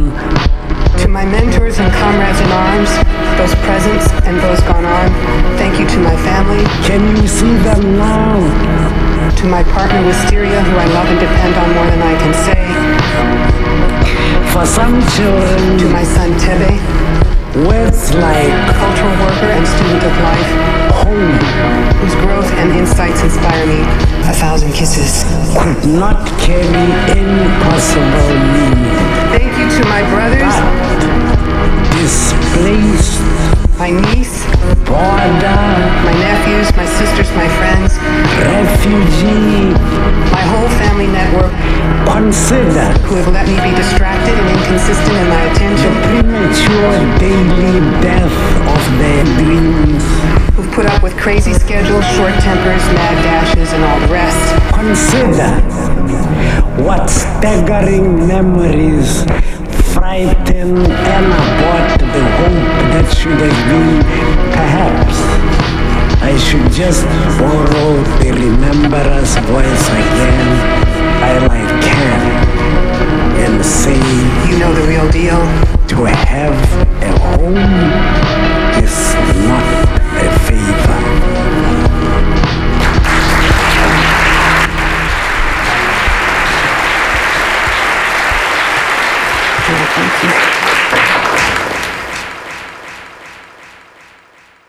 To my mentors and comrades in arms, those present and those gone on, thank you to my family. Can you see them now? To my partner Wisteria, who I love and depend on more than I can say. For some children, To my son Tebe, words like cultural worker and student of life, home whose growth and insights inspire me. 1,000 kisses. could not carry any possible meaning. Thank you to my brothers, Displaced, my niece, border, my nephews, my sisters, my friends, refugee, my whole family network, consider who have let me be distracted and inconsistent in my the attention, premature daily death of their dreams. who've put up with crazy schedules, short tempers, mad dashes, and all the rest. Consider what staggering memories frighten and abort the hope that should have been. Perhaps I should just borrow the rememberer's voice again while I can and say, You know the real deal. to have a home is not a favor. Thank you.